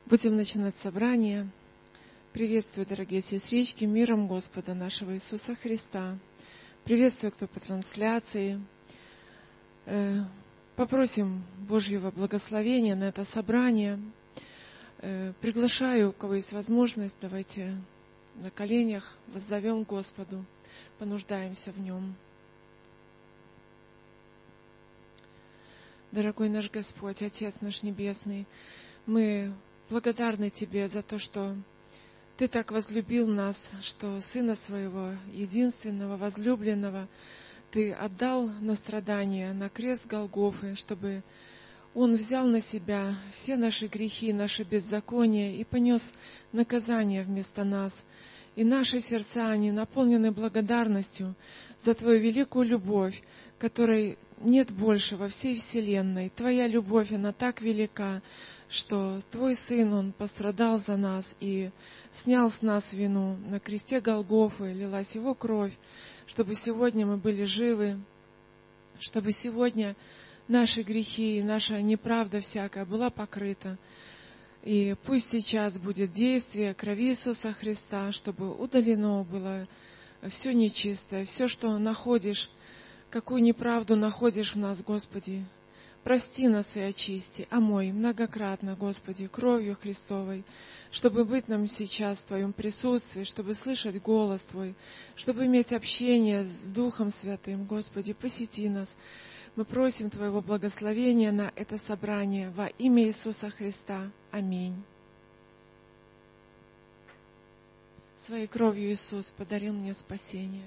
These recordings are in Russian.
Будем начинать собрание. Приветствую, дорогие сестрички, миром Господа нашего Иисуса Христа. Приветствую, кто по трансляции. Попросим Божьего благословения на это собрание. Приглашаю, у кого есть возможность, давайте на коленях воззовем Господу, понуждаемся в Нем. Дорогой наш Господь, Отец наш Небесный, мы благодарны Тебе за то, что Ты так возлюбил нас, что Сына Своего, единственного, возлюбленного, Ты отдал на страдания, на крест Голгофы, чтобы Он взял на Себя все наши грехи, наши беззакония и понес наказание вместо нас. И наши сердца, они наполнены благодарностью за Твою великую любовь, которой нет больше во всей вселенной. Твоя любовь, она так велика, что Твой Сын, Он пострадал за нас и снял с нас вину. На кресте Голгофы лилась Его кровь, чтобы сегодня мы были живы, чтобы сегодня наши грехи и наша неправда всякая была покрыта. И пусть сейчас будет действие крови Иисуса Христа, чтобы удалено было все нечистое, все, что находишь, какую неправду находишь в нас, Господи. Прости нас и очисти, омой многократно, Господи, кровью Христовой, чтобы быть нам сейчас в Твоем присутствии, чтобы слышать голос Твой, чтобы иметь общение с Духом Святым. Господи, посети нас. Мы просим Твоего благословения на это собрание во имя Иисуса Христа. Аминь. Своей кровью Иисус подарил мне спасение.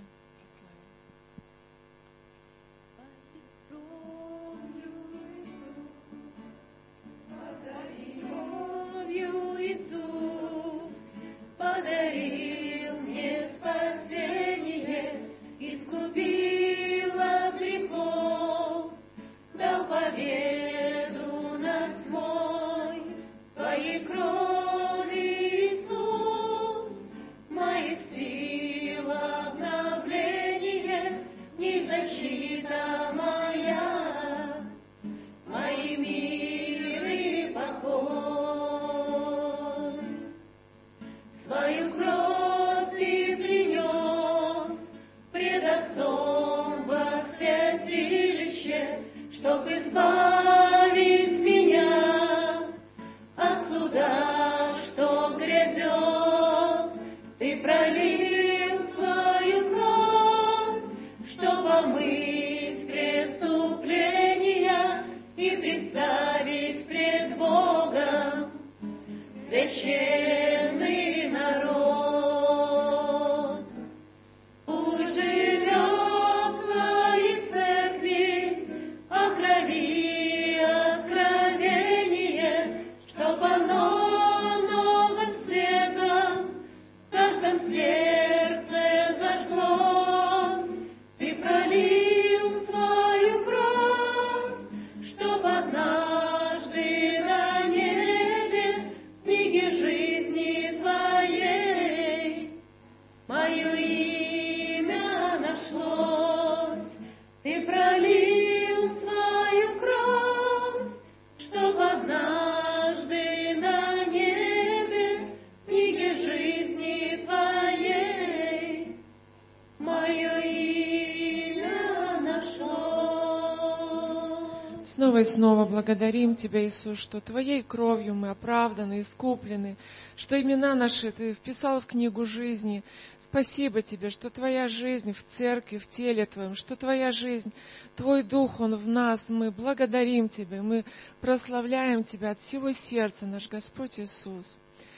Снова и снова благодарим Тебя, Иисус, что Твоей кровью мы оправданы, искуплены, что имена наши Ты вписал в книгу жизни. Спасибо Тебе, что Твоя жизнь в церкви, в теле Твоем, что Твоя жизнь, Твой Дух, Он в нас. Мы благодарим Тебя, мы прославляем Тебя от всего сердца, наш Господь Иисус.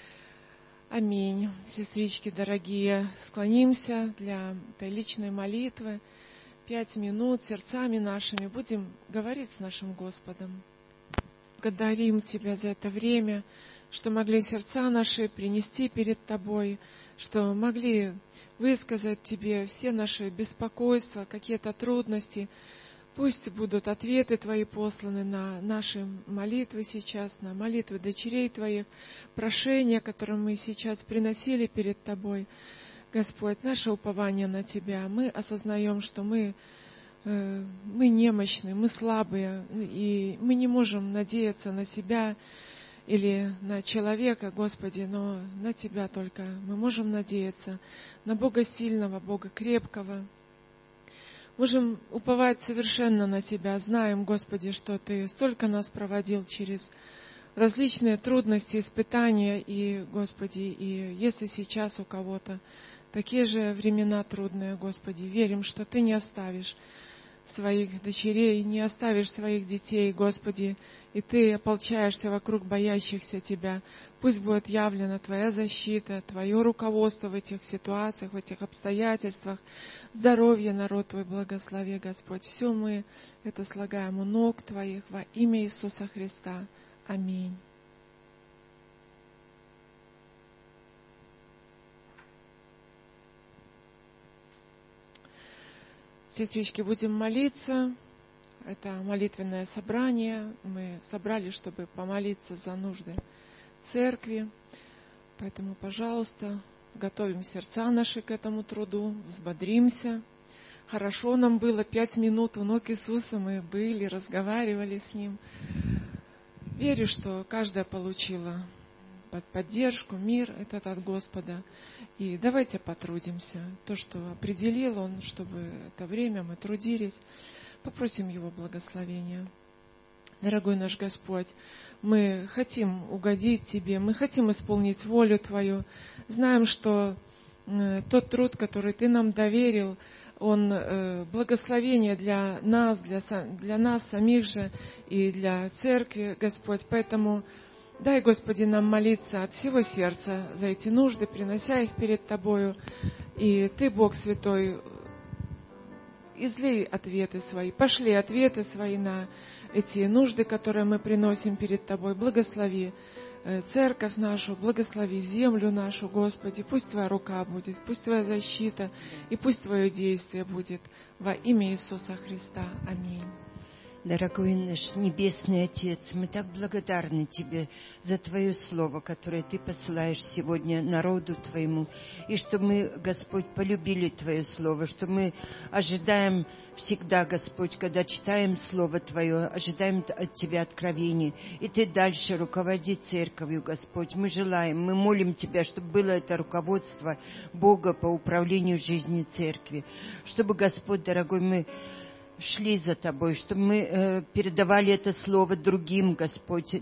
Аминь. Сестрички дорогие, склонимся для этой личной молитвы. 5 минут сердцами нашими будем говорить с нашим Господом. Благодарим Тебя за это время, что могли сердца наши принести перед Тобой, что могли высказать Тебе все наши беспокойства, какие-то трудности. Пусть будут ответы Твои посланы на наши молитвы сейчас, на молитвы дочерей Твоих, прошения, которые мы сейчас приносили перед Тобой. Господь, наше упование на Тебя. Мы осознаем, что мы немощны, мы слабые, и мы не можем надеяться на себя или на человека, Господи, но на Тебя только мы можем надеяться, на Бога сильного, Бога крепкого. Можем уповать совершенно на Тебя. Знаем, Господи, что Ты столько нас проводил через различные трудности, испытания. И, Господи, и если сейчас у кого-то такие же времена трудные, Господи, верим, что Ты не оставишь своих дочерей, не оставишь своих детей, Господи, и Ты ополчаешься вокруг боящихся Тебя. Пусть будет явлена Твоя защита, Твое руководство в этих ситуациях, в этих обстоятельствах. Здоровье, народ Твой, благослови, Господь. Все мы это слагаем у ног Твоих во имя Иисуса Христа. Аминь. Сестрички, будем молиться. Это молитвенное собрание. Мы собрались, чтобы помолиться за нужды церкви. Поэтому, пожалуйста, готовим сердца наши к этому труду, взбодримся. Хорошо нам было 5 минут у ног Иисуса. Мы были, разговаривали с Ним. Верю, что каждая получила поддержку, мир этот от Господа. И давайте потрудимся. То, что определил Он, чтобы это время мы трудились, попросим Его благословения. Дорогой наш Господь, мы хотим угодить Тебе, мы хотим исполнить волю Твою. Знаем, что тот труд, который Ты нам доверил, он благословение для нас самих же и для церкви, Господь. Поэтому дай, Господи, нам молиться от всего сердца за эти нужды, принося их перед Тобою. И Ты, Бог Святой, излей ответы свои, пошли ответы свои на эти нужды, которые мы приносим перед Тобой. Благослови церковь нашу, благослови землю нашу, Господи. Пусть Твоя рука будет, пусть Твоя защита и пусть Твое действие будет во имя Иисуса Христа. Аминь. Дорогой наш Небесный Отец, мы так благодарны Тебе за Твое Слово, которое Ты посылаешь сегодня народу Твоему, и что мы, Господь, полюбили Твое Слово, что мы ожидаем всегда, Господь, когда читаем Слово Твое, ожидаем от Тебя откровений, и Ты дальше руководи церковью, Господь. Мы желаем, мы молим Тебя, чтобы было это руководство Бога по управлению жизнью церкви, чтобы, Господь, дорогой, мы шли за Тобой, чтобы мы передавали это Слово другим, Господь,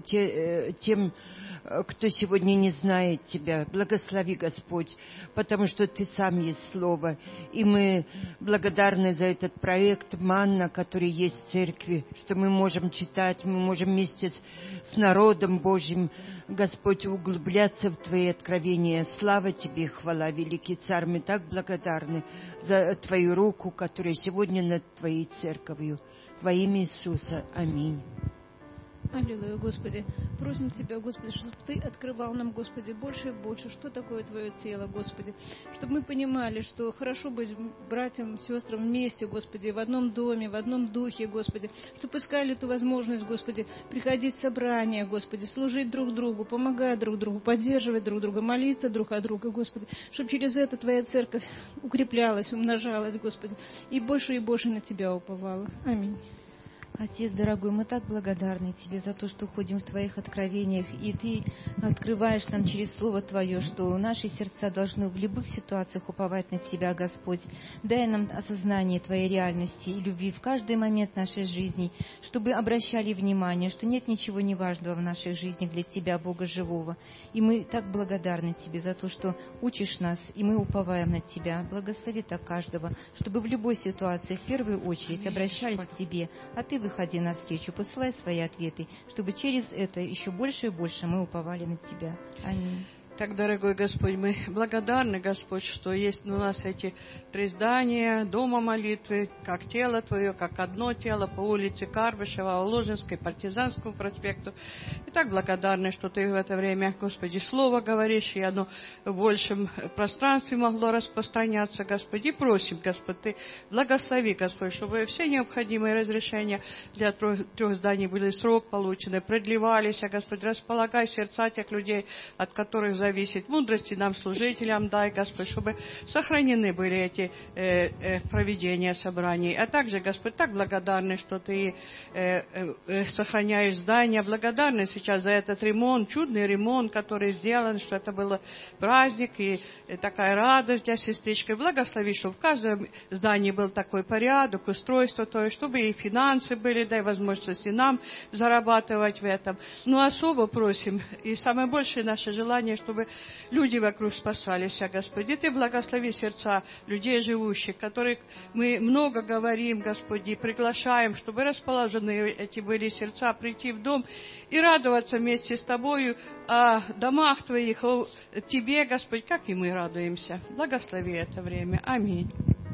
тем, кто сегодня не знает Тебя. Благослови, Господь, потому что Ты сам есть Слово. И мы благодарны за этот проект «Манна», который есть в церкви, что мы можем читать, мы можем вместе с народом Божьим, Господь, углубляться в Твои откровения. Слава Тебе, хвала, великий Царь. Мы так благодарны за Твою руку, которая сегодня над Твоей церковью. Во имя Иисуса. Аминь. Аллилуйя, Господи. Просим Тебя, Господи, чтобы Ты открывал нам, Господи, больше и больше, что такое Твое тело, Господи. Чтобы мы понимали, что хорошо быть братьям, сестрам вместе, Господи, в одном доме, в одном духе, Господи. Чтобы искали эту возможность, Господи, приходить в собрания, Господи, служить друг другу, помогать друг другу, поддерживать друг друга, молиться друг о друге, Господи. Чтобы через это Твоя церковь укреплялась, умножалась, Господи, и больше на Тебя уповала. Аминь. Отец дорогой, мы так благодарны Тебе за то, что ходим в Твоих откровениях, и Ты открываешь нам через Слово Твое, что наши сердца должны в любых ситуациях уповать на Тебя, Господь. Дай нам осознание Твоей реальности и любви в каждый момент нашей жизни, чтобы обращали внимание, что нет ничего неважного в наших жизнях для Тебя, Бога живого. И мы так благодарны Тебе за то, что учишь нас, и мы уповаем на Тебя. Благослови так каждого, чтобы в любой ситуации в первую очередь обращались к Тебе, а Ты выходи навстречу, посылай свои ответы, чтобы через это еще больше и больше мы уповали на Тебя. Аминь. Так, дорогой Господь, мы благодарны, Господь, что есть у нас эти 3 здания, дома молитвы, как тело Твое, как одно тело, по улице Карбышева, Ложинской, Партизанскому проспекту. И так благодарны, что Ты в это время, Господи, Слово говоришь, и оно в большем пространстве могло распространяться, Господи. И просим, Господь, Ты благослови, Господь, чтобы все необходимые разрешения для 3 зданий были в срок получены, продлевались, Господь, располагай сердца тех людей, от которых зависит зависит. Мудрости нам, служителям, дай, Господь, чтобы сохранены были эти проведения собраний. А также, Господь, так благодарны, что Ты сохраняешь здания. Благодарны сейчас за этот ремонт, чудный ремонт, который сделан, что это был праздник и такая радость для сестрички. Благослови, чтобы в каждом здании был такой порядок, устройство, то есть, чтобы и финансы были, дай возможности нам зарабатывать в этом. Но особо просим, и самое большее наше желание, чтобы люди вокруг спасались, Господи. Ты благослови сердца людей живущих, которых мы много говорим, Господи, приглашаем, чтобы расположены эти были сердца, прийти в дом и радоваться вместе с Тобою о домах Твоих, о Тебе, Господь, как и мы радуемся. Благослови это время. Аминь.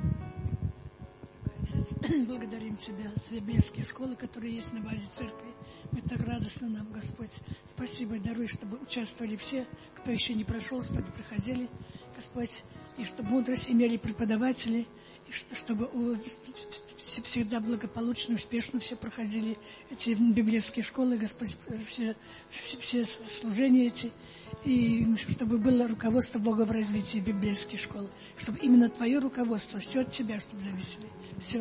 Благодарим Тебя за библейские школы, которые есть на базе церкви. Мы так радостно нам, Господь. Спасибо и даруй, чтобы участвовали все, кто еще не прошел, чтобы проходили, Господь, и чтобы мудрость имели преподаватели, и чтобы всегда благополучно, успешно все проходили эти библейские школы, Господь, все служения эти, и чтобы было руководство Бога в развитии библейских школ, чтобы именно Твое руководство, все от Тебя, чтобы зависели. Все.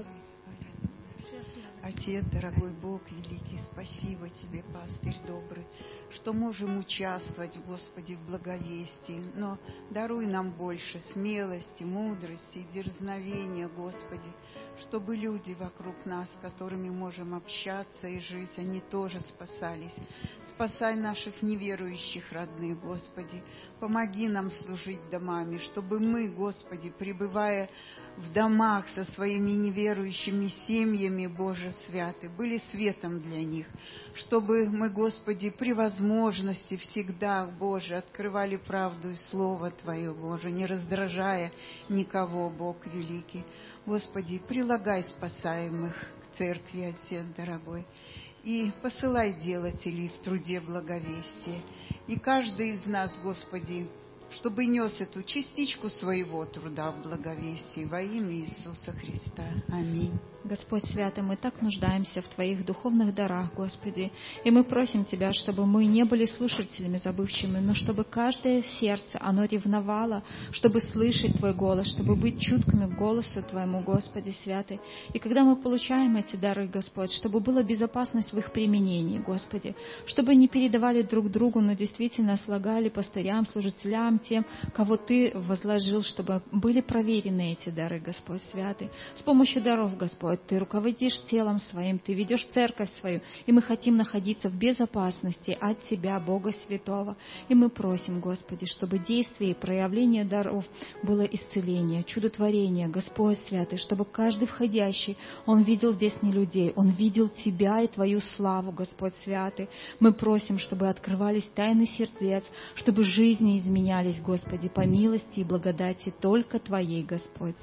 Отец, дорогой Бог великий, спасибо Тебе, пастырь добрый, что можем участвовать, Господи, в благовестии, но даруй нам больше смелости, мудрости и дерзновения, Господи, чтобы люди вокруг нас, с которыми можем общаться и жить, они тоже спасались. Спасай наших неверующих родных, Господи. Помоги нам служить домами, чтобы мы, Господи, пребывая в домах со своими неверующими семьями, Боже святый, были светом для них, чтобы мы, Господи, при возможности всегда, Боже, открывали правду и Слово Твое, Боже, не раздражая никого, Бог великий. Господи, прилагай спасаемых к церкви, Отец дорогой, и посылай делателей в труде благовестия. И каждый из нас, Господи, чтобы нес эту частичку своего труда в благовестии во имя Иисуса Христа. Аминь. Господь святый, мы так нуждаемся в Твоих духовных дарах, Господи, и мы просим Тебя, чтобы мы не были слушателями забывчивыми, но чтобы каждое сердце, оно ревновало, чтобы слышать Твой голос, чтобы быть чуткими к голосу Твоему, Господи святый. И когда мы получаем эти дары, Господь, чтобы была безопасность в их применении, Господи, чтобы не передавали друг другу, но действительно слагали пастырям, служителям, тем, кого Ты возложил, чтобы были проверены эти дары, Господь святый. С помощью даров, Господь, Ты руководишь телом своим, Ты ведешь церковь свою, и мы хотим находиться в безопасности от Тебя, Бога Святого. И мы просим, Господи, чтобы действие и проявление даров было исцеление, чудотворение, Господь Святый, чтобы каждый входящий, он видел здесь не людей, он видел Тебя и Твою славу, Господь Святый. Мы просим, чтобы открывались тайны сердец, чтобы жизни изменялись, Господи, по милости и благодати только Твоей, Господь.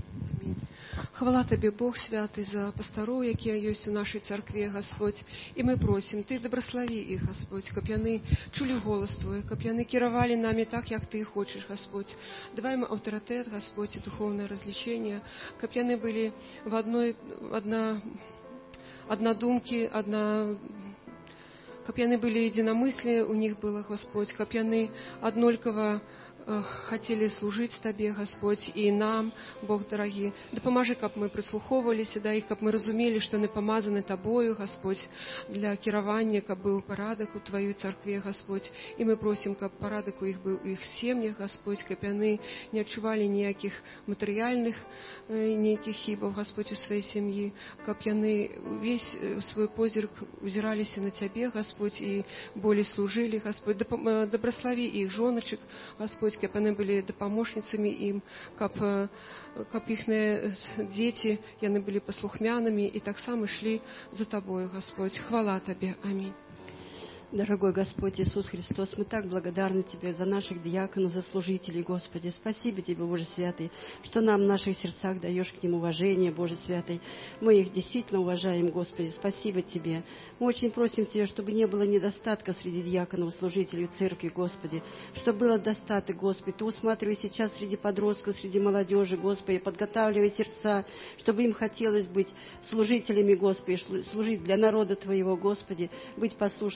Хвала Тобі, Бог святий, за пасторов, які є у нашій церкві, Господь. І ми просимо, Ти доброслови їх, Господь, щоб вони чули голос Твій, щоб вони керували нами так, як Ти хочеш, Господь. Давай їм авторитет, Господь, і духовне розлічення, щоб вони були в однодумки, щоб вони були єдиномислі, у них було, Господь, щоб вони однольково хотели служить Тебе, Господь, и нам, Бог дорогий. Да поможи, как мы прислуховывались, да, и как мы разумели, что они помазаны Тобою, Господь, для керования, как был порядок у Твоей церкви, Господь. И мы просим, как порядок у их был у их семьях, Господь, как они не отчували никаких материальных, никаких хибов, Господь, у своей семьи, как они весь свой позирк узирались на Тебе, Господь, и более служили, Господь. Да благослови их женочек, Господь, как они были помощницами им, как их дети, и они были послухмянами, и так само шли за Тобой, Господь. Хвала Тебе. Аминь. Дорогой Господь Иисус Христос, мы так благодарны Тебе за наших диаконов, за служителей, Господи. Спасибо Тебе, Боже Святый, что нам в наших сердцах даешь к ним уважение, Боже Святый. Мы их действительно уважаем, Господи. Спасибо Тебе. Мы очень просим Тебя, чтобы не было недостатка среди диаконов, служителей церкви, Господи. Чтобы было достаток, Господи. Ты усматривай сейчас среди подростков, среди молодежи, Господи, подготавливай сердца, чтобы им хотелось быть служителями, Господи, служить для народа Твоего, Господи, быть послушными Тебе,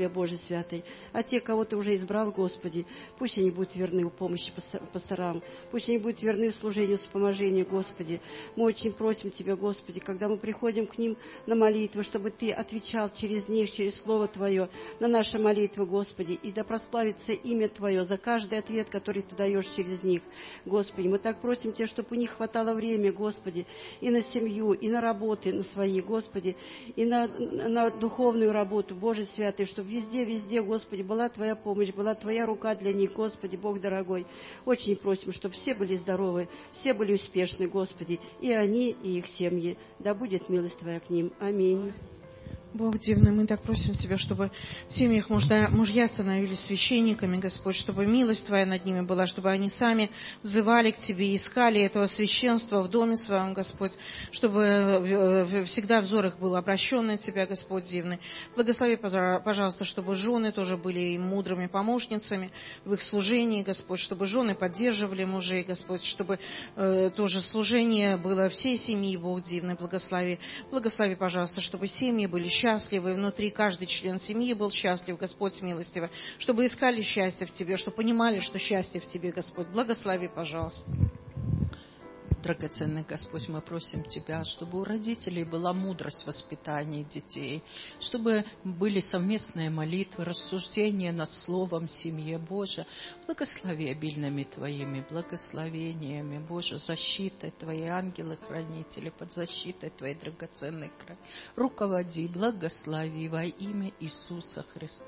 Тебя, Боже святый. А те, кого Ты уже избрал, Господи, пусть они будут верны в помощи пасторам, пусть они будут верны в служению вспоможения, Господи. Мы очень просим Тебя, Господи, когда мы приходим к ним на молитвы, чтобы Ты отвечал через них, через Слово Твое, на наши молитвы, Господи, и да прославится имя Твое за каждый ответ, который Ты даешь через них, Господи. Мы так просим Тебя, чтобы у них хватало времени, Господи, и на семью, и на работы, на свои, Господи, и на духовную работу, Боже святый, чтобы везде, Господи, была Твоя помощь, была Твоя рука для них, Господи, Бог дорогой. Очень просим, чтобы все были здоровы, все были успешны, Господи, и они, и их семьи. Да будет милость Твоя к ним. Аминь. Бог дивный, мы так просим Тебя, чтобы в семьях мужья становились священниками, Господь, чтобы милость Твоя над ними была, чтобы они сами взывали к Тебе, искали этого священства в доме Своем, Господь, чтобы всегда взор их был обращен на Тебя, Господь дивный. Благослови, пожалуйста, чтобы жены тоже были мудрыми помощницами в их служении, Господь, чтобы жены поддерживали мужей, Господь, чтобы тоже служение было всей семьи, Бог дивный, благослови. Благослови, пожалуйста, чтобы семьи были счастливы, внутри каждый член семьи был счастлив, Господь милостиво, чтобы искали счастье в Тебе, чтобы понимали, что счастье в Тебе, Господь. Благослови, пожалуйста. Драгоценный Господь, мы просим Тебя, чтобы у родителей была мудрость в воспитании детей, чтобы были совместные молитвы, рассуждения над Словом в семье, Боже. Благослови обильными Твоими благословениями, Боже, защитой Твоей, ангелы-хранители, под защитой Твоей драгоценной крови. Руководи, благослови во имя Иисуса Христа.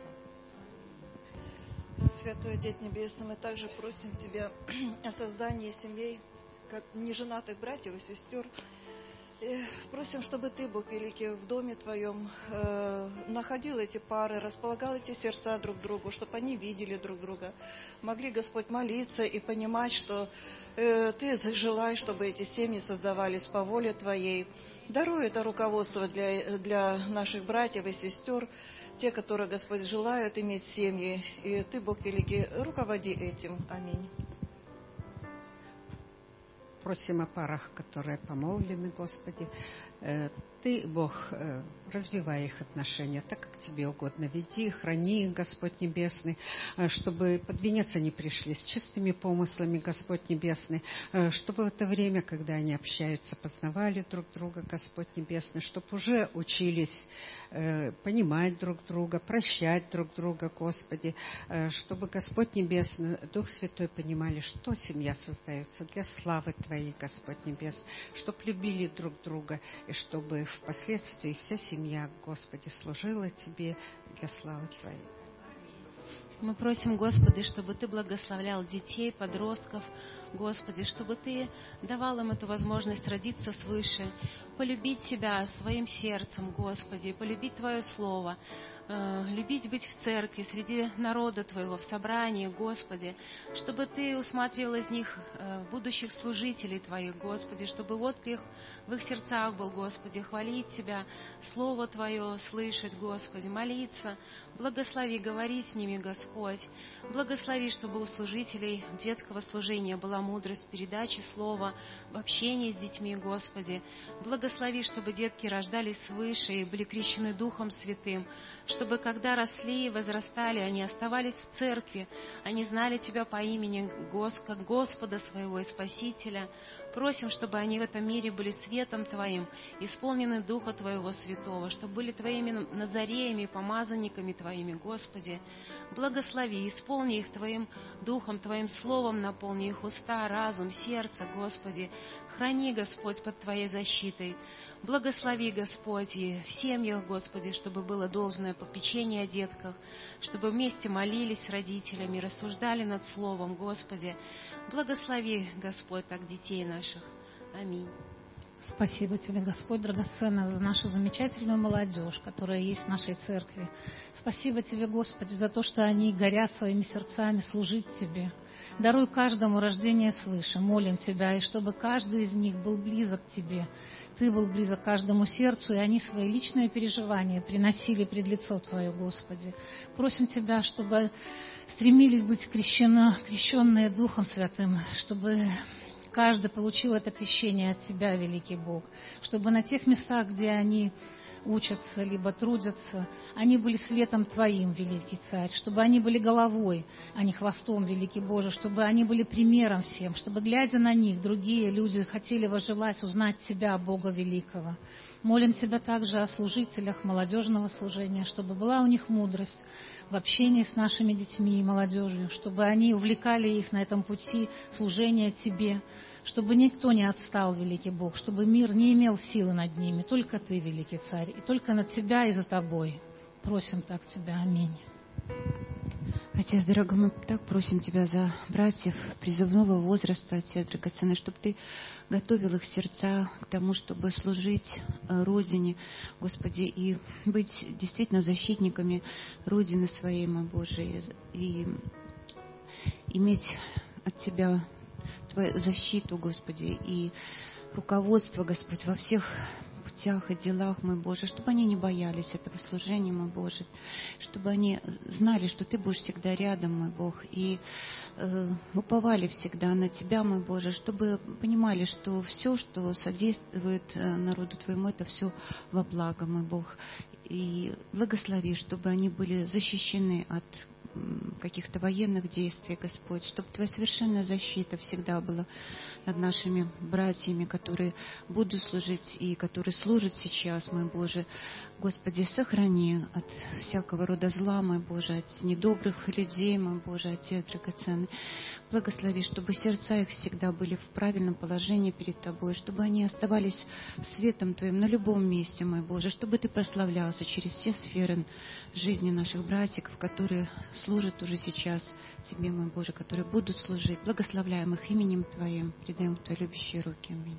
Святой Отец Небесный, мы также просим Тебя о создании семей, как неженатых братьев и сестер. Просим, чтобы Ты, Бог Великий, в доме Твоем находил эти пары, располагал эти сердца друг к другу, чтобы они видели друг друга, могли, Господь, молиться и понимать, что Ты желаешь, чтобы эти семьи создавались по воле Твоей. Даруй это руководство для наших братьев и сестер, те, которые, Господь, желают иметь семьи. И Ты, Бог Великий, руководи этим. Аминь. Просим о парах, которые помолвлены, Господи. Ты, Бог, развивай их отношения так, как Тебе угодно. Веди, храни их, Господь Небесный, чтобы под венец они пришли с чистыми помыслами, Господь Небесный, чтобы в это время, когда они общаются, познавали друг друга, Господь Небесный, чтобы уже учились понимать друг друга, прощать друг друга, Господи, чтобы Господь Небесный, Дух Святой понимали, что семья создается для славы Твоей, Господь Небесный, чтобы любили друг друга, и чтобы впоследствии вся семья, Господи, служила Тебе для славы Твоей. Мы просим, Господи, чтобы Ты благословлял детей, подростков, Господи, чтобы Ты давал им эту возможность родиться свыше, полюбить Тебя своим сердцем, Господи, полюбить Твое Слово, любить быть в церкви, среди народа Твоего, в собрании, Господи, чтобы Ты усматривал из них будущих служителей Твоих, Господи, чтобы отклик в их сердцах был, Господи, хвалить Тебя, Слово Твое слышать, Господи, молиться, благослови, говори с ними, Господь, благослови, чтобы у служителей детского служения была мудрость передачи Слова, в общении с детьми, Господи, благослови, чтобы детки рождались свыше и были крещены Духом Святым, чтобы когда росли и возрастали, они оставались в церкви, они знали Тебя по имени как Господа своего и Спасителя. Просим, чтобы они в этом мире были светом Твоим, исполнены Духа Твоего Святого, чтобы были Твоими назареями, помазанниками Твоими, Господи. Благослови, исполни их Твоим Духом, Твоим Словом, наполни их уста, разум, сердце, Господи. Храни, Господь, под Твоей защитой. Благослови, Господь, и в семьях, Господи, чтобы было должное попечение о детках, чтобы вместе молились с родителями, рассуждали над Словом, Господи. Благослови, Господь, так детей наших. Аминь. Спасибо Тебе, Господь, драгоценно, за нашу замечательную молодежь, которая есть в нашей церкви. Спасибо Тебе, Господи, за то, что они горят своими сердцами служить Тебе. Даруй каждому рождение свыше, молим Тебя, и чтобы каждый из них был близок к Тебе. Ты был близок к каждому сердцу, и они свои личные переживания приносили пред лицо Твое, Господи. Просим Тебя, чтобы стремились быть крещенные Духом Святым, чтобы каждый получил это крещение от Тебя, великий Бог, чтобы на тех местах, где они учатся, либо трудятся, они были светом Твоим, великий Царь, чтобы они были головой, а не хвостом, великий Боже, чтобы они были примером всем, чтобы, глядя на них, другие люди хотели возжелать узнать Тебя, Бога Великого. Молим Тебя также о служителях молодежного служения, чтобы была у них мудрость в общении с нашими детьми и молодежью, чтобы они увлекали их на этом пути служения Тебе, чтобы никто не отстал, великий Бог, чтобы мир не имел силы над ними, только Ты, великий Царь, и только над Тебя и за Тобой. Просим так Тебя. Аминь. Отец дорогой, мы так просим Тебя за братьев призывного возраста, Отец драгоценный, чтобы Ты готовил их сердца к тому, чтобы служить Родине, Господи, и быть действительно защитниками Родины своей, мой Боже, и иметь от Тебя Твою защиту, Господи, и руководство, Господь, во всех путях и делах, мой Боже, чтобы они не боялись этого служения, мой Боже, чтобы они знали, что Ты будешь всегда рядом, мой Бог, и уповали всегда на Тебя, мой Боже, чтобы понимали, что все, что содействует народу Твоему, это все во благо, мой Бог, и благослови, чтобы они были защищены от каких-то военных действий, Господь, чтобы Твоя совершенная защита всегда была над нашими братьями, которые будут служить и которые служат сейчас, мой Боже. Господи, сохрани от всякого рода зла, мой Боже, от недобрых людей, мой Боже, Отец драгоценный. Благослови, чтобы сердца их всегда были в правильном положении перед Тобой, чтобы они оставались светом Твоим на любом месте, мой Боже, чтобы Ты прославлялся через все сферы жизни наших братьев, которые служат уже сейчас Тебе, мой Боже, которые будут служить. Благословляем их именем Твоим, передаем в Твои любящие руки. Аминь.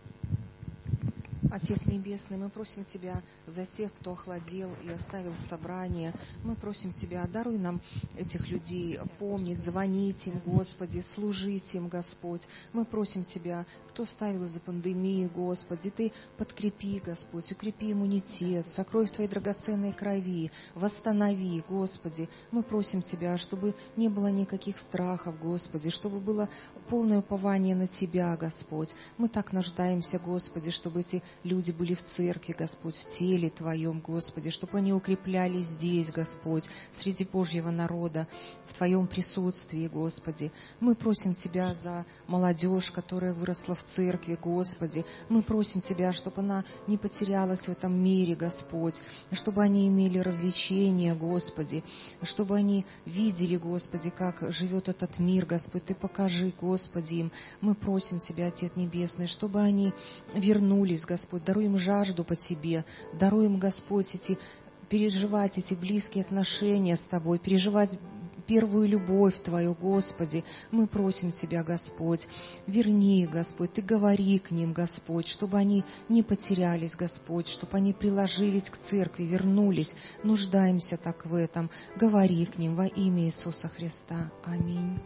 Отец Небесный, мы просим Тебя за тех, кто охладел и оставил собрание. Мы просим Тебя, даруй нам этих людей, помнить, звонить им, Господи, служить им, Господь. Мы просим Тебя, кто ставил из-за пандемии, Господи, Ты подкрепи, Господь, укрепи иммунитет, сокрой в Твоей драгоценной крови, восстанови, Господи. Мы просим Тебя, чтобы не было никаких страхов, Господи, чтобы было полное упование на Тебя, Господь. Мы так нуждаемся, Господи, чтобы эти люди были в церкви, Господь, в теле Твоем, Господи, чтобы они укреплялись здесь, Господь, среди Божьего народа, в Твоем присутствии, Господи. Мы просим Тебя за молодежь, которая выросла в церкви, Господи. Мы просим Тебя, чтобы она не потерялась в этом мире, Господь, чтобы они имели развлечения, Господи, чтобы они видели, Господи, как живет этот мир, Господь. Ты покажи, Господи, им. Мы просим Тебя, Отец Небесный, чтобы они вернулись, Господь, даруй им жажду по Тебе, даруй им, Господь, переживать эти близкие отношения с Тобой, переживать первую любовь Твою, Господи. Мы просим Тебя, Господь, верни их, Господь, Ты говори к ним, Господь, чтобы они не потерялись, Господь, чтобы они приложились к церкви, вернулись. Нуждаемся так в этом. Говори к ним во имя Иисуса Христа. Аминь.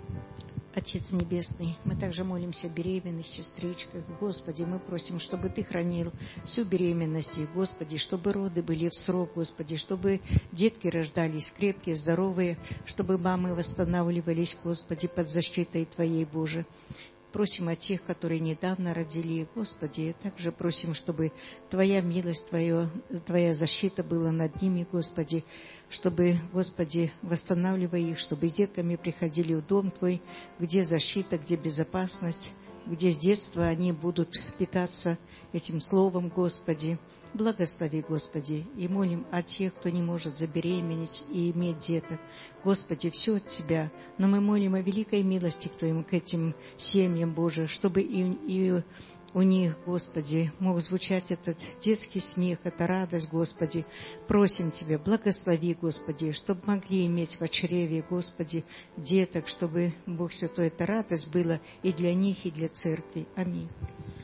Отец Небесный, мы также молимся о беременных сестричках. Господи, мы просим, чтобы Ты хранил всю беременность, Господи, чтобы роды были в срок, Господи, чтобы детки рождались крепкие, здоровые, чтобы мамы восстанавливались, Господи, под защитой Твоей, Боже. Просим о тех, которые недавно родили, Господи, также просим, чтобы Твоя милость, Твоя защита была над ними, Господи, чтобы, Господи, восстанавливай их, чтобы с детками приходили в дом Твой, где защита, где безопасность, где с детства они будут питаться этим словом, Господи. Благослови, Господи, и молим о тех, кто не может забеременеть и иметь деток. Господи, все от Тебя, но мы молим о великой милости к Твоим, к этим семьям, Боже, чтобы и у них, Господи, мог звучать этот детский смех, эта радость, Господи. Просим Тебя, благослови, Господи, чтобы могли иметь в чреве, Господи, деток, чтобы, Бог Святой, эта радость была и для них, и для церкви. Аминь.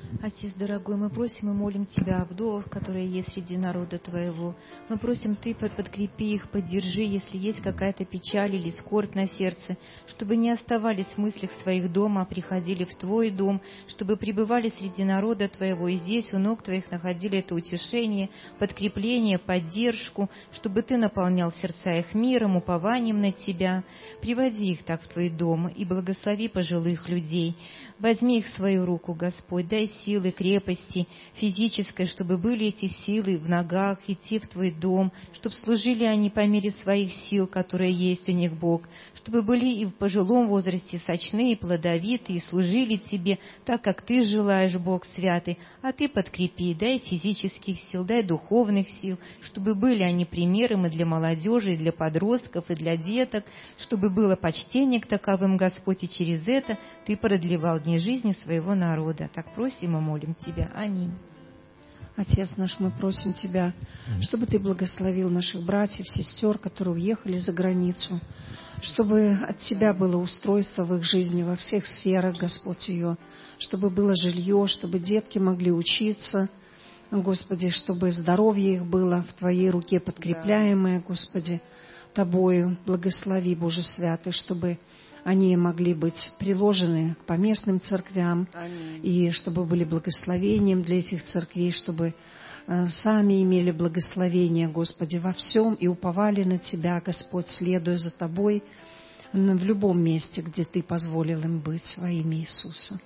Отец дорогой, мы просим и молим Тебя о вдовах, которые есть среди народа Твоего. Мы просим Ты подкрепи их, поддержи, если есть какая-то печаль или скорбь на сердце, чтобы не оставались в мыслях своих дома, а приходили в Твой дом, чтобы пребывали среди народа Твоего, и здесь у ног Твоих находили это утешение, подкрепление, поддержку, чтобы Ты наполнял сердца их миром, упованием на Тебя. Приводи их так в Твой дом и благослови пожилых людей. Возьми их в свою руку, Господь, дай силы, крепости физической, чтобы были эти силы в ногах, идти в Твой дом, чтобы служили они по мере своих сил, которые есть у них, Бог, чтобы были и в пожилом возрасте сочные, плодовитые, служили Тебе так, как Ты желаешь, Бог святый, а Ты подкрепи, дай физических сил, дай духовных сил, чтобы были они примером и для молодежи, и для подростков, и для деток, чтобы было почтение к таковым, Господь, и через это Ты продлевал дни жизни своего народа. Так просим и молим Тебя. Аминь. Отец наш, мы просим Тебя, чтобы Ты благословил наших братьев, сестер, которые уехали за границу, чтобы от Тебя было устройство в их жизни во всех сферах, Господь, ее, чтобы было жилье, чтобы детки могли учиться, Господи, чтобы здоровье их было в Твоей руке подкрепляемое, Господи, Тобою. Благослови, Боже Святый, чтобы они могли быть приложены к поместным церквям, и чтобы были благословением для этих церквей, чтобы сами имели благословение, Господи, во всем и уповали на Тебя, Господь, следуя за Тобой в любом месте, где Ты позволил им быть, во имя Иисуса.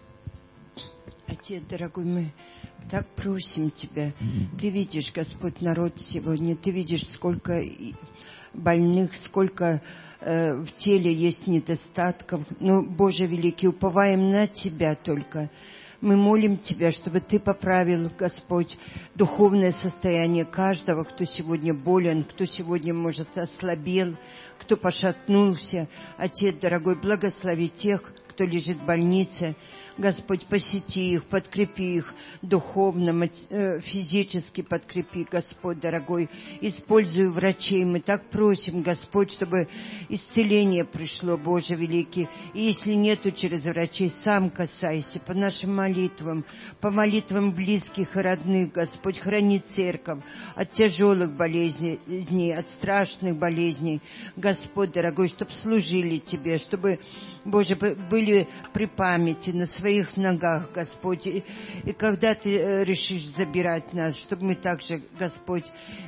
Отец дорогой, мы так просим Тебя. Ты видишь, Господь, народ сегодня, Ты видишь, сколько больных, сколько в теле есть недостатков. Но, Боже великий, уповаем на Тебя только. Мы молим Тебя, чтобы Ты поправил, Господь, духовное состояние каждого, кто сегодня болен, кто сегодня, может, ослабел, кто пошатнулся. Отец дорогой, благослови тех, кто лежит в больнице. Господь, посети их, подкрепи их духовно, физически подкрепи, Господь дорогой. Используй врачей. Мы так просим, Господь, чтобы исцеление пришло, Боже великий. И если нету через врачей, сам касайся по нашим молитвам, по молитвам близких и родных, Господь. Храни церковь от тяжелых болезней, от страшных болезней, Господь дорогой, чтобы служили Тебе, чтобы, Боже, были при памяти на своих ногах, Господь. И когда Ты решишь забирать нас, чтобы мы также, Господь,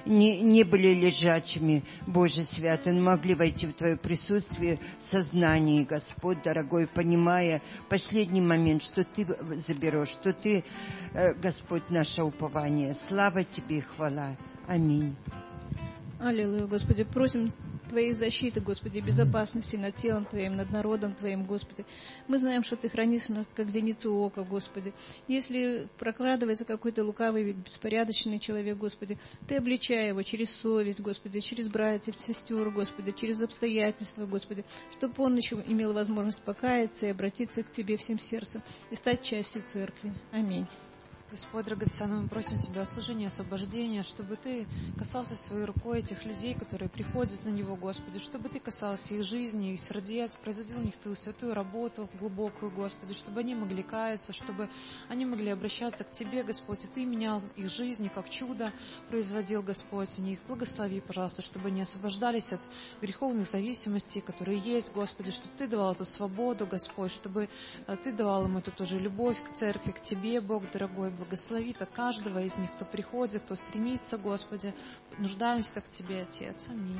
не были лежачими, Боже святый, но могли войти в Твое присутствие в сознании, Господь дорогой, понимая последний момент, что Ты заберешь, что Ты, Господь, наше упование. Слава Тебе и хвала. Аминь. Аллилуйя, Господи, просим Твоей защиты, Господи, безопасности над телом Твоим, над народом Твоим, Господи. Мы знаем, что Ты хранишь нас, как зеницу ока, Господи. Если прокрадывается какой-то лукавый, беспорядочный человек, Господи, Ты обличай его через совесть, Господи, через братьев, сестер, Господи, через обстоятельства, Господи, чтобы он еще имел возможность покаяться и обратиться к Тебе всем сердцем и стать частью церкви. Аминь. Господь драгоценный, мы просим Тебя о служении освобождения, чтобы Ты касался своей рукой этих людей, которые приходят на Него, Господи, чтобы Ты касался их жизни, их сердец, производил в них Твою святую работу глубокую, Господи, чтобы они могли каяться, чтобы они могли обращаться к Тебе, Господь, и Ты менял их жизни, как чудо производил, Господь, в них. Благослови, пожалуйста, чтобы они освобождались от греховных зависимостей, которые есть, Господи, чтобы Ты давал эту свободу, Господь, чтобы Ты давал им эту тоже любовь к церкви, к Тебе, Бог дорогой. Благослови так каждого из них, кто приходит, кто стремится, Господи. Нуждаемся так в Тебе, Отец. Аминь.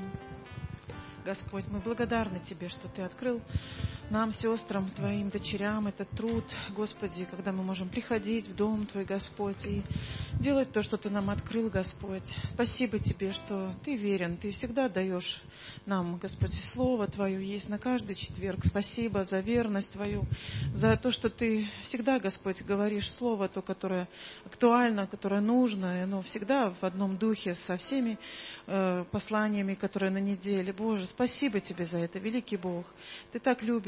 Господь, мы благодарны Тебе, что Ты открыл нам, сестрам, Твоим дочерям, этот труд, Господи, когда мы можем приходить в дом Твой, Господь, и делать то, что Ты нам открыл, Господь. Спасибо Тебе, что Ты верен, Ты всегда даешь нам, Господь, Слово Твое есть на каждый четверг. Спасибо за верность Твою, за то, что Ты всегда, Господь, говоришь Слово, то, которое актуально, которое нужно, и оно всегда в одном духе со всеми посланиями, которые на неделе. Боже, спасибо Тебе за это, великий Бог. Ты так любишь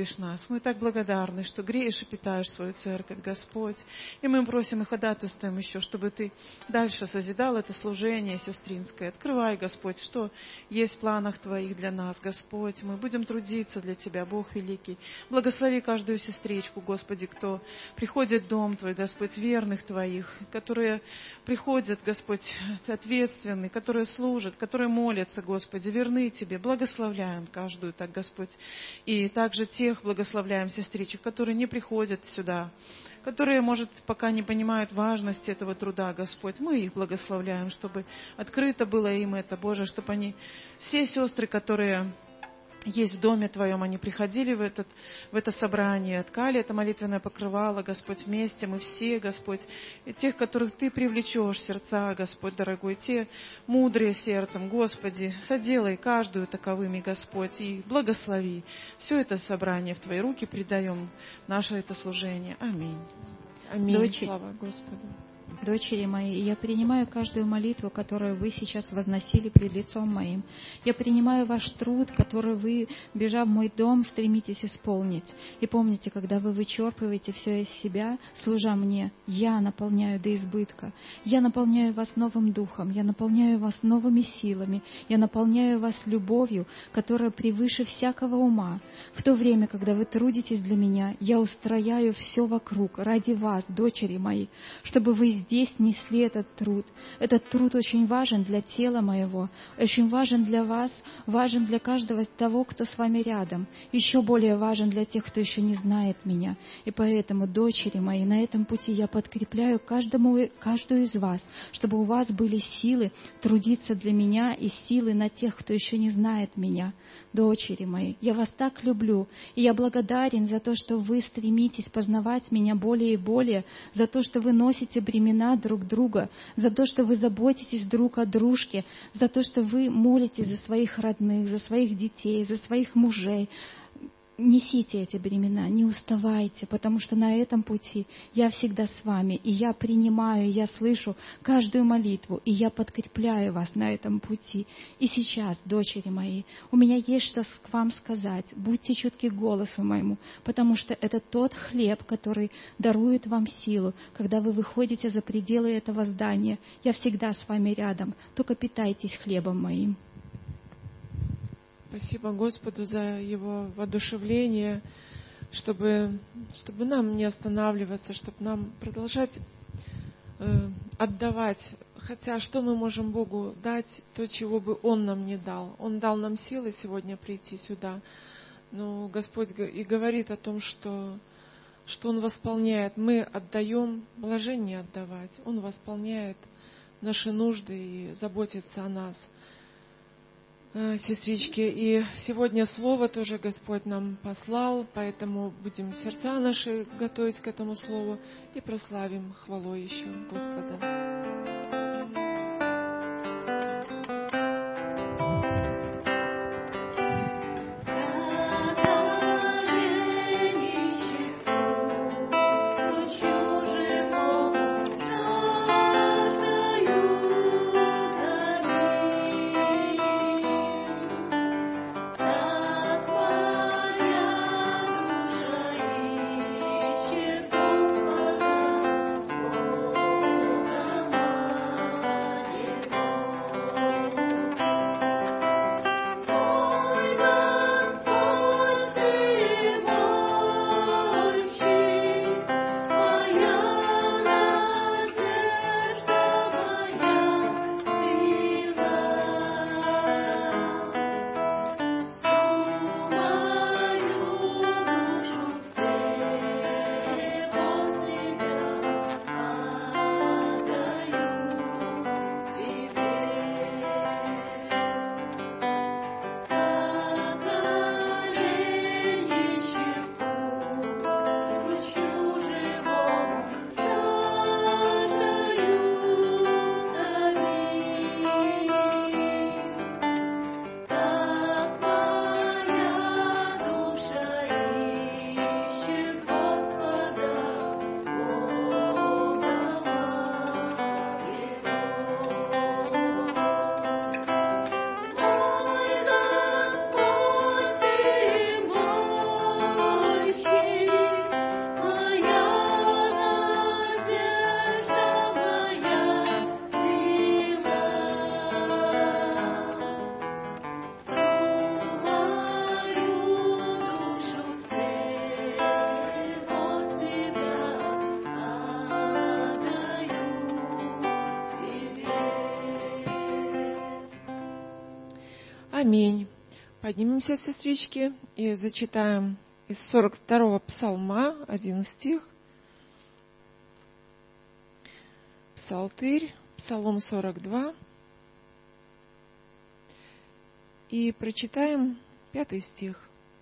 любишь нас. Мы так благодарны, что греешь и питаешь свою церковь, Господь. И мы просим и ходатайствуем еще, чтобы Ты дальше созидал это служение сестринское. Открывай, Господь, что есть в планах Твоих для нас, Господь. Мы будем трудиться для Тебя, Бог великий. Благослови каждую сестричку, Господи, кто приходит в дом Твой, Господь, верных Твоих, которые приходят, Господь, ответственные, которые служат, которые молятся, Господи, верны Тебе. Благословляем каждую так, Господь. И также тех благословляем сестричек, которые не приходят сюда, которые, может, пока не понимают важности этого труда, Господь. Мы их благословляем, чтобы открыто было им это, Боже, чтобы они, все сестры, которые есть в доме Твоем, они приходили в это собрание, ткали это молитвенное покрывало, Господь, вместе мы все, Господь, и тех, которых Ты привлечешь, сердца, Господь, дорогой, те мудрые сердцем, Господи, соделай каждую таковыми, Господь, и благослови. Все это собрание в Твои руки предаем, наше это служение. Аминь. Аминь. Слава Господу. Дочери мои, я принимаю каждую молитву, которую вы сейчас возносили пред лицом моим. Я принимаю ваш труд, который вы, бежав в мой дом, стремитесь исполнить. И помните, когда вы вычерпываете все из себя, служа мне, я наполняю до избытка. Я наполняю вас новым духом, я наполняю вас новыми силами, я наполняю вас любовью, которая превыше всякого ума. В то время, когда вы трудитесь для меня, я устрояю все вокруг ради вас, дочери мои, чтобы вы здесь несли этот труд. Этот труд очень важен для тела моего, очень важен для вас, важен для каждого того, кто с вами рядом, еще более важен для тех, кто еще не знает меня. И поэтому, дочери мои, на этом пути я подкрепляю каждую из вас, чтобы у вас были силы трудиться для меня и силы на тех, кто еще не знает меня. Дочери мои, я вас так люблю, и я благодарен за то, что вы стремитесь познавать меня более и более, за то, что вы носите бремена друг друга, за то, что вы заботитесь друг о дружке, за то, что вы молитесь за своих родных, за своих детей, за своих мужей. Несите эти бремена, не уставайте, потому что на этом пути я всегда с вами, и я принимаю, я слышу каждую молитву, и я подкрепляю вас на этом пути. И сейчас, дочери мои, у меня есть что к вам сказать. Будьте чутки к голосу моему, потому что это тот хлеб, который дарует вам силу, когда вы выходите за пределы этого здания. Я всегда с вами рядом, только питайтесь хлебом моим. Спасибо Господу за Его воодушевление, чтобы нам не останавливаться, чтобы нам продолжать отдавать. Хотя что мы можем Богу дать, то, чего бы Он нам не дал. Он дал нам силы сегодня прийти сюда. Но Господь и говорит о том, что Он восполняет. Мы отдаем, блажение отдавать. Он восполняет наши нужды и заботится о нас. Сестрички, и сегодня слово тоже Господь нам послал, поэтому будем сердца наши готовить к этому слову и прославим хвалой еще Господа. Господа, Аминь. Поднимемся, сестрички, и зачитаем из 42-го псалма, 1 стих. Псалтырь, Псалом 42. И прочитаем 5 стих.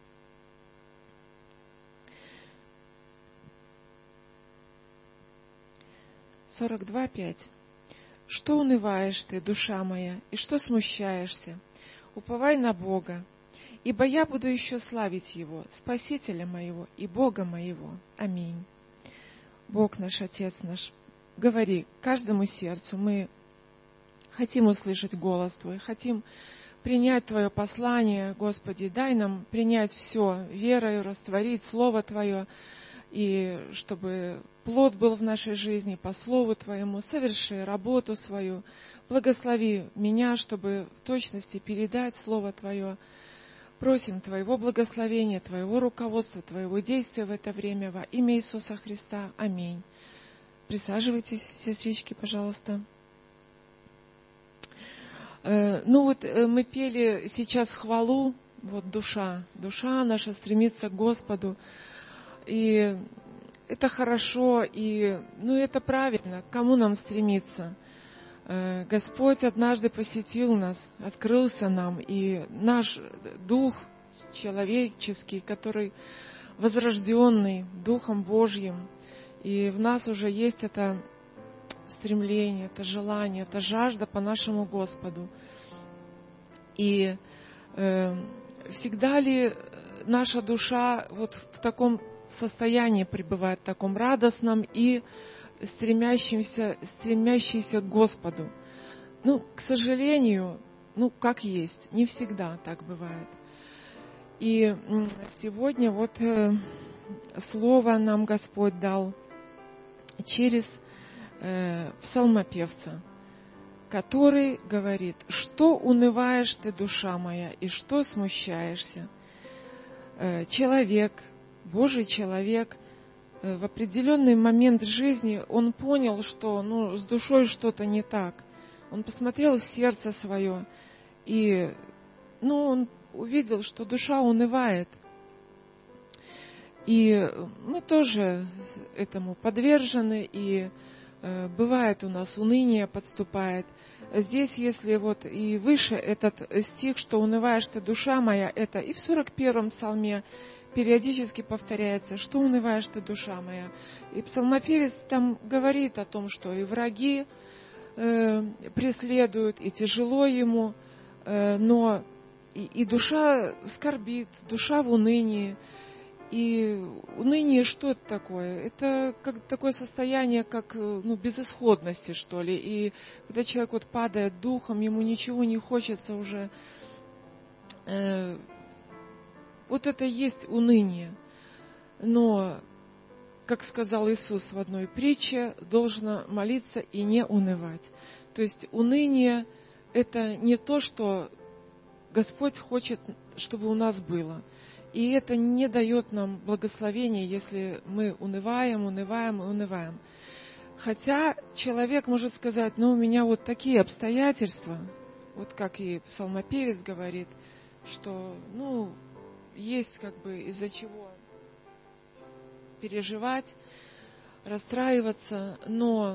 Сорок 5. Что унываешь ты, душа моя, и что смущаешься? Уповай на Бога, ибо я буду еще славить Его, Спасителя моего и Бога моего. Аминь. Бог наш, Отец наш, говори каждому сердцу, мы хотим услышать голос Твой, хотим принять Твое послание, Господи, дай нам принять все верою, растворить Слово Твое, и чтобы плод был в нашей жизни по Слову Твоему. Соверши работу свою, благослови меня, чтобы в точности передать Слово Твое. Просим Твоего благословения, Твоего руководства, Твоего действия в это время во имя Иисуса Христа. Аминь. Присаживайтесь, сестрички, пожалуйста. Мы пели сейчас хвалу, душа наша стремится к Господу. И это хорошо, и это правильно. К кому нам стремиться? Господь однажды посетил нас, открылся нам, и наш дух человеческий, который возрожденный Духом Божьим, и в нас уже есть это стремление, это желание, это жажда по нашему Господу. И всегда ли наша душа в таком состоянии пребывает, в таком радостном и стремящейся к Господу? К сожалению, как есть, не всегда так бывает. И сегодня слово нам Господь дал через псалмопевца, который говорит: что унываешь ты, душа моя, и что смущаешься? Человек, Божий человек, в определенный момент жизни он понял, что с душой что-то не так. Он посмотрел в сердце свое, и он увидел, что душа унывает. И мы тоже этому подвержены, и бывает у нас уныние подступает. Здесь, если и выше этот стих, что унываешь ты, душа моя, это и в 41-м псалме периодически повторяется, что унываешь ты, душа моя. И псалмопевец там говорит о том, что и враги преследуют, и тяжело ему, но и душа скорбит, душа в унынии. И уныние что это такое? Это как такое состояние, как безысходности, что ли. И когда человек падает духом, ему ничего не хочется уже. Это и есть уныние. Но, как сказал Иисус в одной притче, должно молиться и не унывать. То есть уныние – это не то, что Господь хочет, чтобы у нас было. И это не дает нам благословения, если мы унываем. Хотя человек может сказать: у меня такие обстоятельства, как и псалмопевец говорит, что есть из-за чего переживать, расстраиваться, но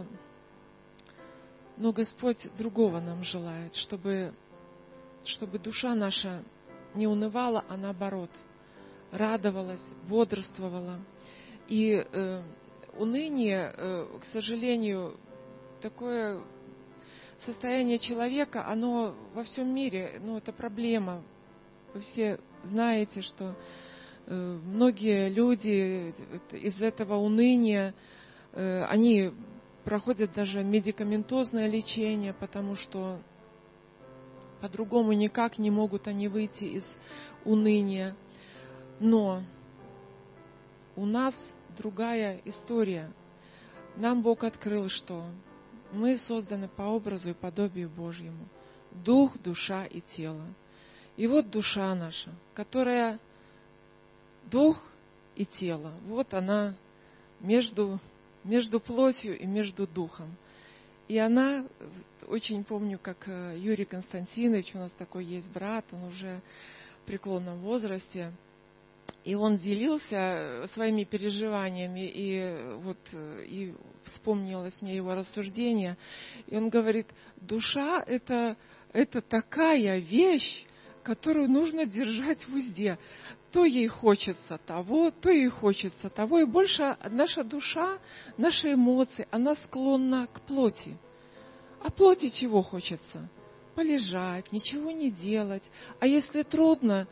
Господь другого нам желает, чтобы душа наша не унывала, а наоборот радовалась, бодрствовала. И уныние, к сожалению, такое состояние человека, оно во всем мире, это проблема. Вы все знаете, что многие люди из этого уныния, они проходят даже медикаментозное лечение, потому что по-другому никак не могут они выйти из уныния. Но у нас другая история. Нам Бог открыл, что мы созданы по образу и подобию Божьему. Дух, душа и тело. И душа наша, которая дух и тело, она между плотью и между духом. И она, очень помню, как Юрий Константинович, у нас такой есть брат, он уже в преклонном возрасте, и он делился своими переживаниями, и вспомнилось мне его рассуждение, и он говорит: душа это такая вещь, которую нужно держать в узде. То ей хочется того, то ей хочется того. И больше наша душа, наши эмоции, она склонна к плоти. А плоти чего хочется? Полежать, ничего не делать. А если трудно,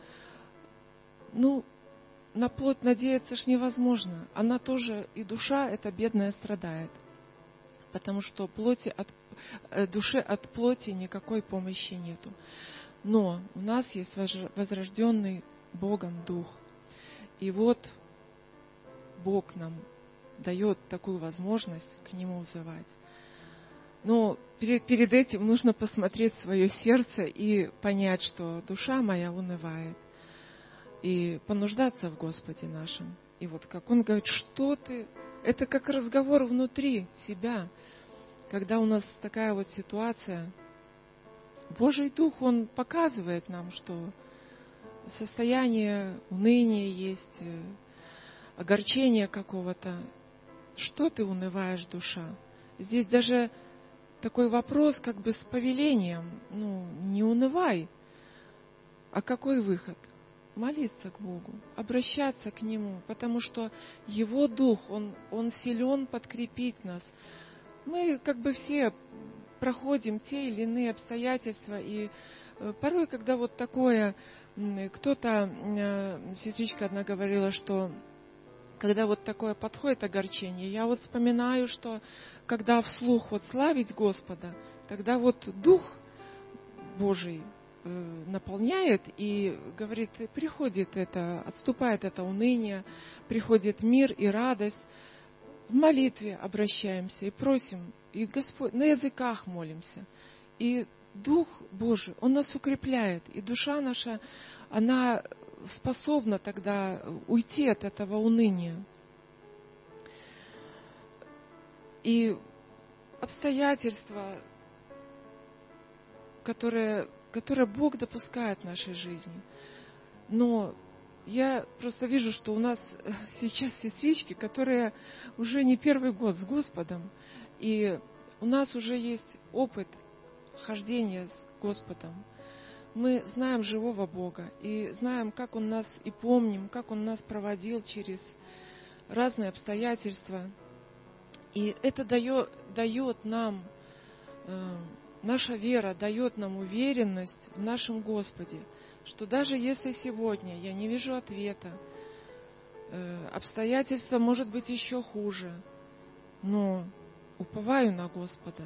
на плоть надеяться ж невозможно. Она тоже, и душа эта бедная страдает. Потому что душе от плоти никакой помощи нету. Но у нас есть возрожденный Богом Дух. И вот Бог нам дает такую возможность к Нему взывать. Но перед этим нужно посмотреть в свое сердце и понять, что душа моя унывает. И понуждаться в Господе нашем. И вот как Он говорит, что ты... Это как разговор внутри себя. Когда у нас такая вот ситуация, Божий Дух, Он показывает нам, что состояние уныния есть, огорчение какого-то. Что ты унываешь, душа? Здесь даже такой вопрос как бы с повелением. Не унывай. А какой выход? Молиться к Богу, обращаться к Нему, потому что Его Дух, Он силен подкрепить нас. Мы как бы все проходим те или иные обстоятельства, и порой, когда вот такое, сестричка одна говорила, что когда вот такое подходит огорчение, я вот вспоминаю, что когда вслух вот славить Господа, тогда вот Дух Божий наполняет и говорит, приходит отступает это уныние, приходит мир и радость. В молитве обращаемся и просим, и Господь, на языках молимся. И Дух Божий, Он нас укрепляет, и душа наша, она способна тогда уйти от этого уныния. И обстоятельства, которые Бог допускает в нашей жизни. Но я просто вижу, что у нас сейчас сестрички, которые уже не первый год с Господом, и у нас уже есть опыт хождения с Господом. Мы знаем живого Бога, и знаем, как Он нас, и помним, как Он нас проводил через разные обстоятельства. И это дает нам... Наша вера дает нам уверенность в нашем Господе, что даже если сегодня я не вижу ответа, обстоятельства может быть еще хуже, но уповаю на Господа.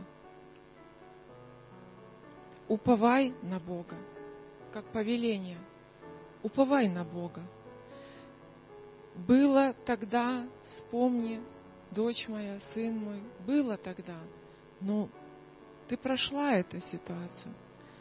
Уповай на Бога, как повеление. Уповай на Бога. Было тогда, вспомни, дочь моя, сын мой, было тогда, но ты прошла эту ситуацию.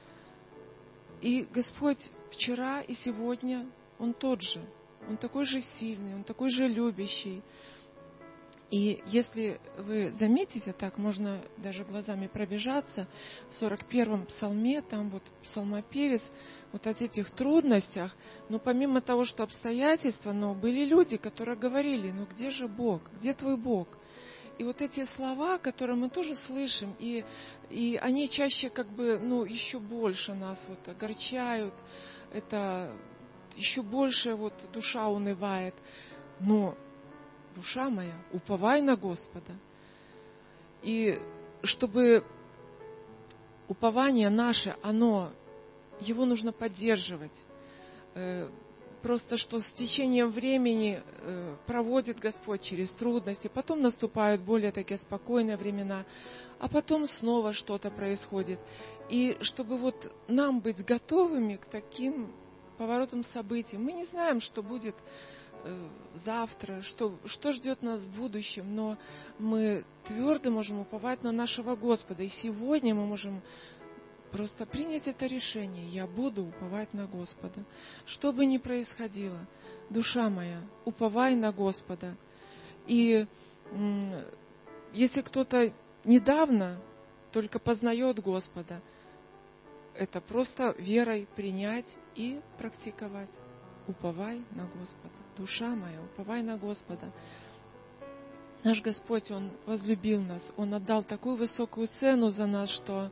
И Господь вчера и сегодня, Он тот же. Он такой же сильный, Он такой же любящий. И если вы заметите, так можно даже глазами пробежаться, в 41-м псалме, там вот псалмопевец, вот о этих трудностях, но помимо того, что обстоятельства, но были люди, которые говорили, где же Бог, где твой Бог? И вот эти слова, которые мы тоже слышим, и они чаще как бы, еще больше нас вот огорчают, это еще больше вот душа унывает. Но, душа моя, уповай на Господа. И чтобы упование наше, его нужно поддерживать. Просто что с течением времени проводит Господь через трудности, потом наступают более такие спокойные времена, а потом снова что-то происходит. И чтобы вот нам быть готовыми к таким поворотам событий, мы не знаем, что будет завтра, что ждет нас в будущем, но мы твердо можем уповать на нашего Господа. И сегодня мы можем просто принять это решение. Я буду уповать на Господа. Что бы ни происходило, душа моя, уповай на Господа. И если кто-то недавно только познает Господа. Это просто верой принять и практиковать. Уповай на Господа. Душа моя, уповай на Господа. Наш Господь, Он возлюбил нас. Он отдал такую высокую цену за нас, что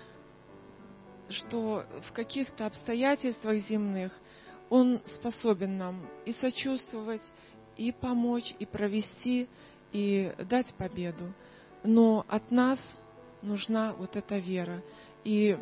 в каких-то обстоятельствах земных Он способен нам и сочувствовать, и помочь, и провести, и дать победу. Но от нас нужна вот эта вера. И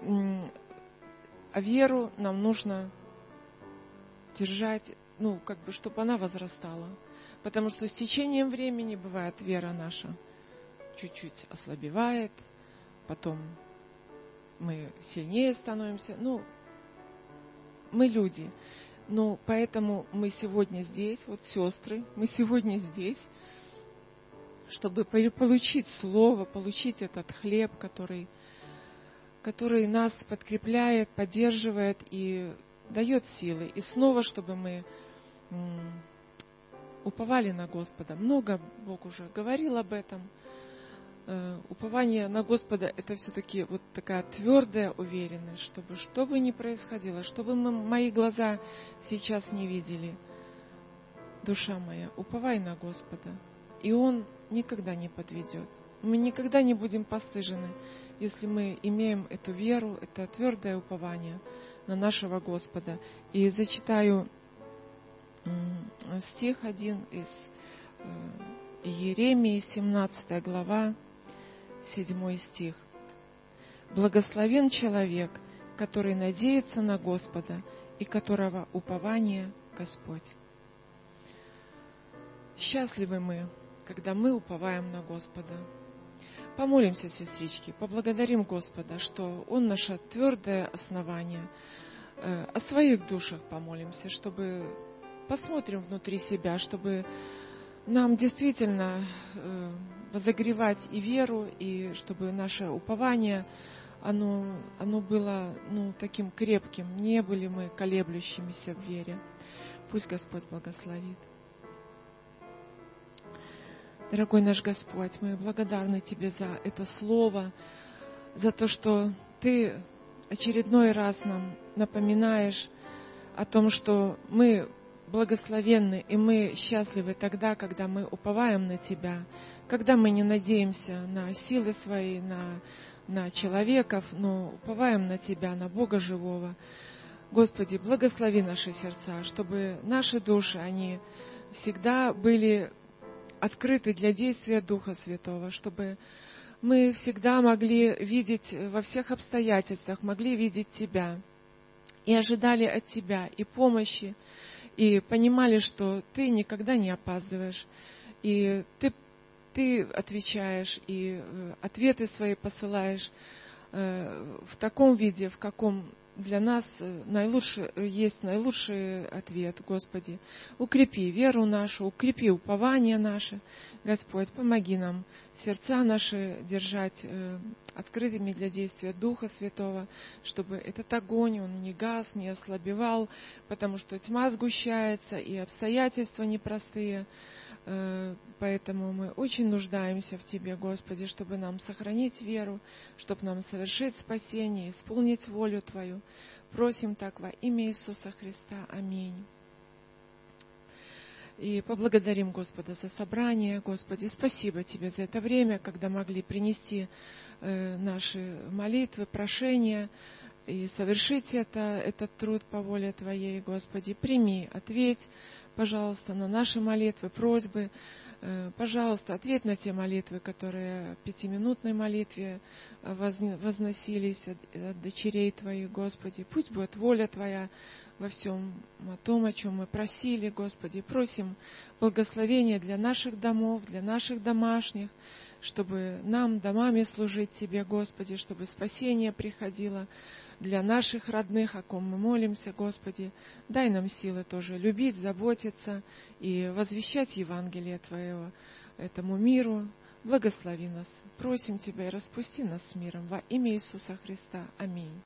веру нам нужно держать, чтобы она возрастала. Потому что с течением времени бывает вера наша чуть-чуть ослабевает, потом мы сильнее становимся. Мы люди. Но поэтому мы сегодня здесь, сестры, мы сегодня здесь, чтобы получить Слово, получить этот хлеб, который нас подкрепляет, поддерживает и дает силы. И снова, чтобы мы уповали на Господа. Много Бог уже говорил об этом. Упование на Господа — это все-таки такая твердая уверенность, чтобы что бы ни происходило, чтобы мои глаза сейчас не видели. Душа моя, уповай на Господа, и Он никогда не подведет. Мы никогда не будем постыжены, если мы имеем эту веру, это твердое упование на нашего Господа. И зачитаю стих один из Иеремии, 17 глава, 7 стих. «Благословен человек, который надеется на Господа и которого упование Господь». Счастливы мы, когда мы уповаем на Господа. Помолимся, сестрички, поблагодарим Господа, что Он наше твердое основание. О своих душах помолимся, чтобы посмотрим внутри себя, чтобы нам действительно возогревать и веру, и чтобы наше упование, оно было таким крепким, не были мы колеблющимися в вере. Пусть Господь благословит. Дорогой наш Господь, мы благодарны Тебе за это слово, за то, что Ты очередной раз нам напоминаешь о том, что мы благословенны, и мы счастливы тогда, когда мы уповаем на Тебя, когда мы не надеемся на силы свои, на человеков, но уповаем на Тебя, на Бога живого. Господи, благослови наши сердца, чтобы наши души, они всегда были открыты для действия Духа Святого, чтобы мы всегда могли видеть во всех обстоятельствах, могли видеть Тебя и ожидали от Тебя и помощи, и понимали, что Ты никогда не опаздываешь, и Ты отвечаешь, и ответы свои посылаешь в таком виде, в каком для нас есть наилучший ответ, Господи. Укрепи веру нашу, укрепи упование наше. Господь, помоги нам сердца наши держать открытыми для действия Духа Святого, чтобы этот огонь, он не гас, не ослабевал, потому что тьма сгущается, и обстоятельства непростые. Поэтому мы очень нуждаемся в Тебе, Господи, чтобы нам сохранить веру, чтобы нам совершить спасение, исполнить волю Твою. Просим так во имя Иисуса Христа. Аминь. И поблагодарим Господа за собрание. Господи, спасибо Тебе за это время, когда могли принести наши молитвы, прошения и совершить этот труд по воле Твоей, Господи. Прими, ответь, пожалуйста, на наши молитвы, просьбы. Пожалуйста, ответь на те молитвы, которые в 5-минутной молитве возносились от дочерей Твоих, Господи. Пусть будет воля Твоя во всем о том, о чем мы просили, Господи. Просим благословения для наших домов, для наших домашних, чтобы нам домами служить Тебе, Господи, чтобы спасение приходило для наших родных, о ком мы молимся, Господи. Дай нам силы тоже любить, заботиться и возвещать Евангелие Твоего этому миру. Благослови нас. Просим Тебя и распусти нас с миром во имя Иисуса Христа. Аминь.